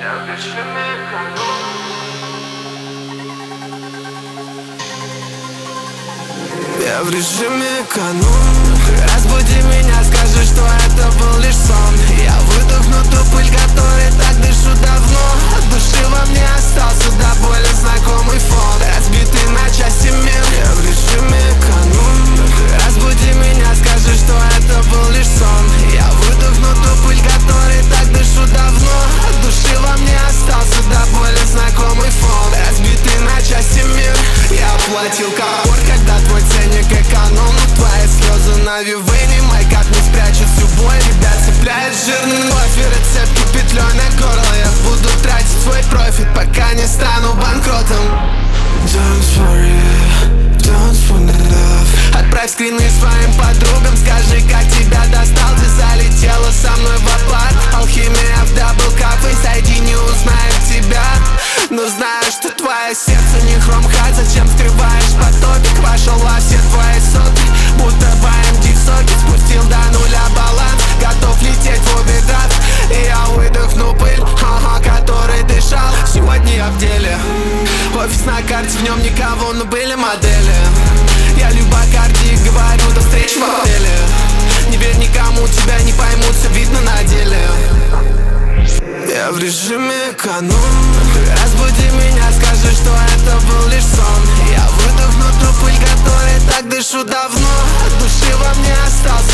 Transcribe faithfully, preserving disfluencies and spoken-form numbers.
Я в режиме эконом. Разбуди меня, скажи, что это был лишь сон. Я выдохну ту пыль, которой так дышу давно. От души во мне остался до боли знакомый фон. Разбитый на части мир. Я в режиме эконом. Разбуди меня, скажи, что это был лишь сон. Я выдохну ту пыль, которой так дышу давно. От души во мне остался до боли знакомый фон. Разбитый на части мир. Я оплатил капор, когда твой ценник эконом. Твои слезы на вивейне, майкап не спрячет всю боль. Тебя цепляет жирный кофе, рецепт петлей на горло. Я буду тратить свой профит, пока не стану банкротом. Don't worry, don't wanna love. Отправь скрины своим подругам, скажи, как тебя достал. Ты залетела со мной в оплат. Алхимия в даблкапе, зайди, не узнаю тебя. Но знаю, что твое сердце не хромхат. Зачем скрываешь потопик? Вошел во все твои соты, будто бэ эм дэ в соке. Спустил до нуля баланс, готов лететь в обидрат. И я выдохну пыль, ага, которой дышал. Сегодня я в деле. Офис на карте, в нем никого, но были модели. Я любокардии, говорю, до встречи в отеле. Не верь никому, тебя не поймут, все видно на деле. Я в режиме эконом. Разбуди меня, скажи, что это был лишь сон. Я выдохну ту пыль, которой так дышу давно. От души во мне остался